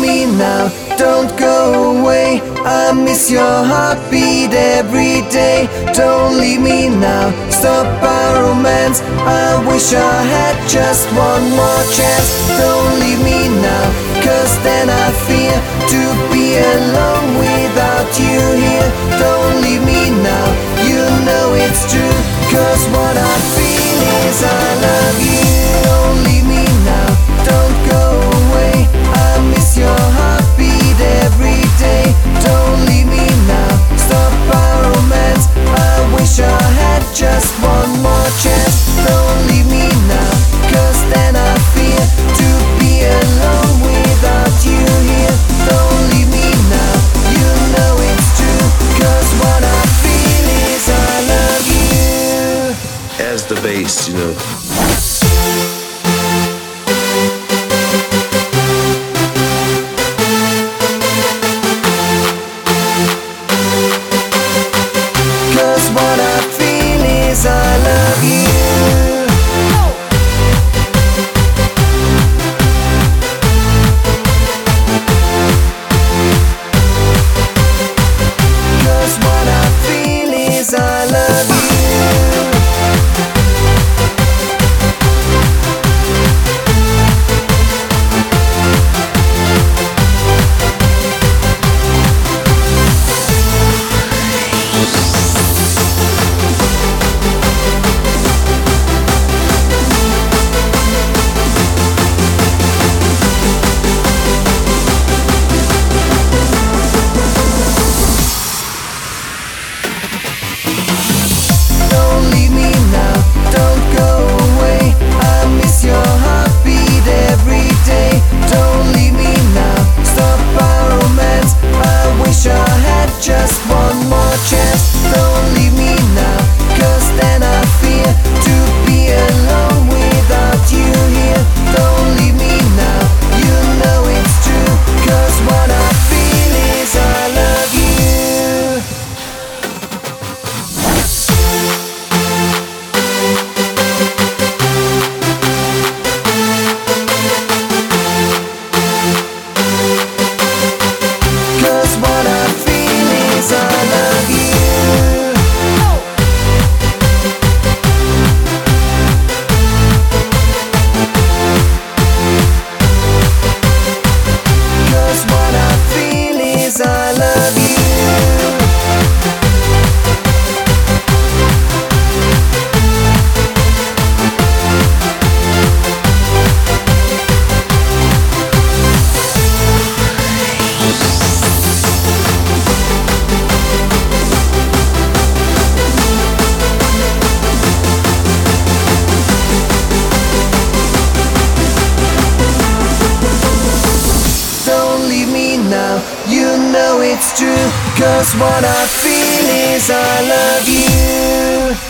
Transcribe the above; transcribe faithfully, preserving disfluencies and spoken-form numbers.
me now, don't go away. I miss your heartbeat every day. Don't leave me now, stop our romance. I wish I had just one more chance. Don't leave me now, cause then I fear to be alone without you here. Don't leave me now, you know it's true, cause what I feel is I love you. Don't leave me now, don't go away. I miss your heartbeat every day. Don't leave me now, stop our romance. I wish I had just one more chance. Don't leave me now, cause then I fear to be alone without you here. Don't leave me now, you know it's true, cause what I feel is I love you. As the bass, you know. What I feel is I love you. Cause what I feel is I love you. Just one more chance. Don't leave me now, cause then I fear to be alone without you here. Don't leave me now, you know it's true, cause what I feel is I love you. Cause what I feel is I love you. Cause what I feel is I love you. Don't leave me now, you know it's true, cause what I feel is I love you.